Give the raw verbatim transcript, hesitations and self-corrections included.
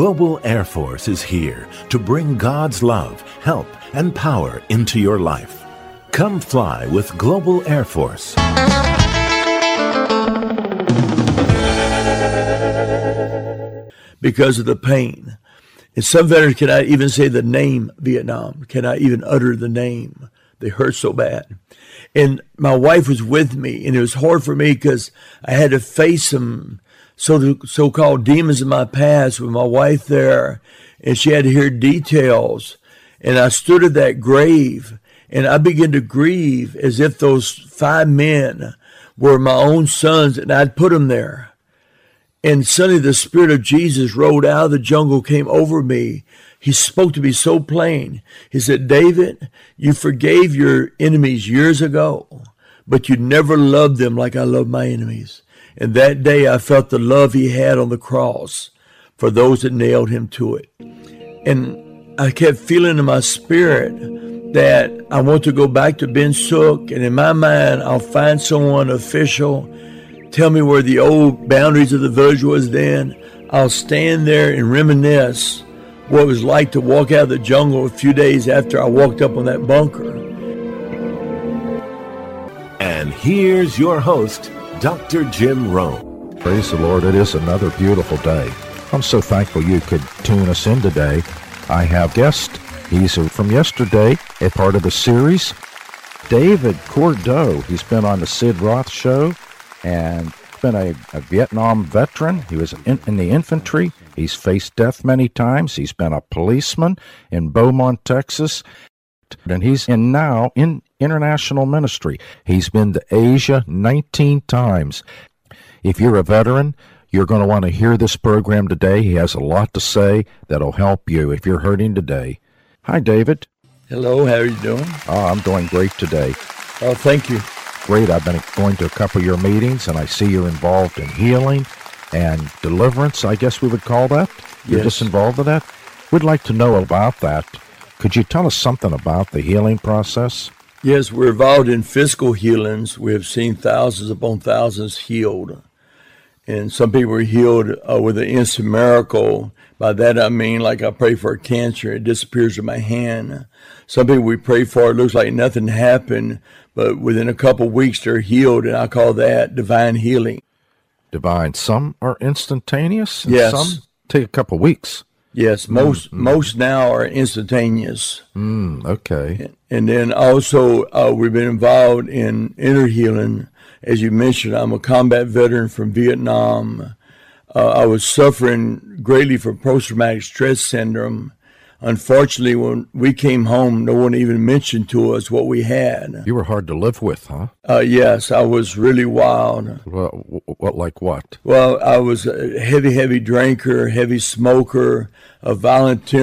Global Air Force is here to bring God's love, help, and power into your life. Come fly with Global Air Force. Because of the pain. And some veterans cannot even say the name Vietnam, cannot even utter the name. They hurt so bad. And my wife was with me, and it was hard for me because I had to face some so so-called demons in my past with my wife there, and she had to hear details. And I stood at that grave, and I began to grieve as if those five men were my own sons, and I'd put them there. And suddenly the Spirit of Jesus rode out of the jungle, came over me. He spoke to me so plain. He said, David, you forgave your enemies years ago, but you never loved them like I love my enemies. And that day I felt the love he had on the cross for those that nailed him to it. And I kept feeling in my spirit that I want to go back to Ben Suc, and in my mind I'll find someone official, tell me where the old boundaries of the village was then. I'll stand there and reminisce what it was like to walk out of the jungle a few days after I walked up on that bunker. And here's your host, Doctor Jim Rome. Praise the Lord. It is another beautiful day. I'm so thankful you could tune us in today. I have a guest. He's from yesterday, a part of the series, David Cordeaux. He's been on the Sid Roth Show and been a, a Vietnam veteran. He was in, in the infantry. He's faced death many times. He's been a policeman in Beaumont, Texas. And he's in now in international ministry. He's been to Asia nineteen times. If you're a veteran, you're going to want to hear this program today. He has a lot to say that'll help you if you're hurting today. Hi, David. Hello, how are you doing? Oh, I'm doing great today. Oh, thank you. Great. I've been going to a couple of your meetings, and I see you're involved in healing and deliverance, I guess we would call that. You're Yes. just involved in that? We'd like to know about that. Could you tell us something about the healing process? Yes, we're involved in physical healings. We have seen thousands upon thousands healed. And some people are healed uh, with an instant miracle. By that I mean, like I pray for cancer, it disappears in my hand. Some people we pray for, it looks like nothing happened, but within a couple of weeks they're healed, and I call that divine healing. Divine. Some are instantaneous, and Yes. some take a couple of weeks. Yes, most Mm-hmm. most now are instantaneous. Mm, okay. And then also uh, we've been involved in inner healing. As you mentioned, I'm a combat veteran from Vietnam. Uh, I was suffering greatly from post-traumatic stress syndrome. Unfortunately, when we came home, no one even mentioned to us what we had. You were hard to live with, huh? Uh, yes, I was really wild. Well, what, like what? Well, I was a heavy, heavy drinker, heavy smoker, a violent